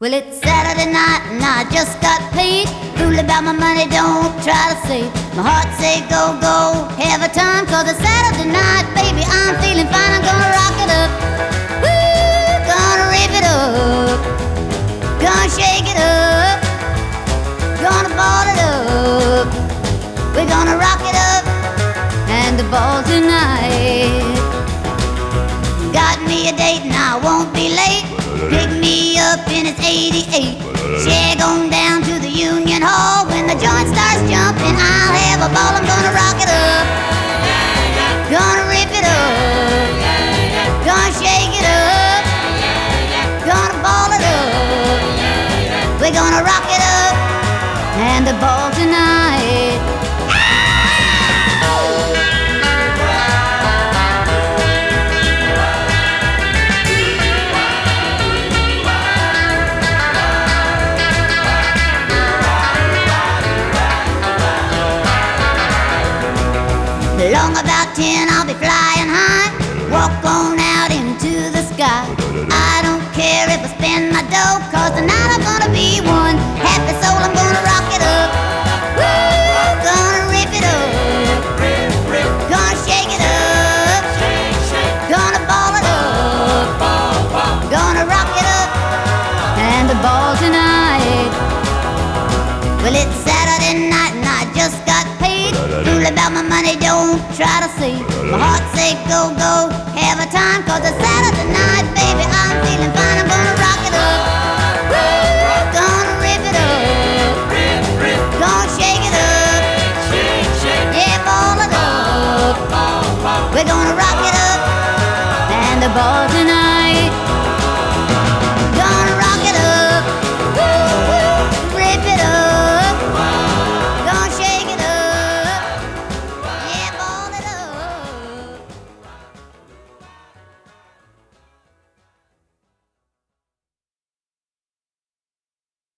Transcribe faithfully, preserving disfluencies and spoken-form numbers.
Well, it's Saturday night and I just got paid. Fool about my money, don't try to save. My heart say go, go, have a time. Cause it's Saturday night, baby, I'm feeling fine. I'm gonna rock it up, woo, gonna rip it up, gonna shake it up, gonna ball it up. We're gonna rock it up and the ball tonight. Got me a date and I won't be late. Pick me up in his eighty-eight. Shag on down to the Union Hall. When the joint starts jumping, I'll have a ball. I'm gonna rock it up, gonna rip it up, gonna shake it up, gonna ball it up. We're gonna rock it up and the ball tonight. Along about ten, I'll be flying high. Walk on out into the sky. I don't care if I spend my dough, cause tonight I'm gonna be one happy soul. I'm gonna rock it up, woo, gonna rip it up, gonna shake it up, gonna ball it up, gonna rock it up and the ball tonight. Well, it's Saturday night and I just got paid. Fool about my money, don't try to save. My heart say go, go, have a time. Cause it's Saturday night, baby, I'm feeling fine. I'm gonna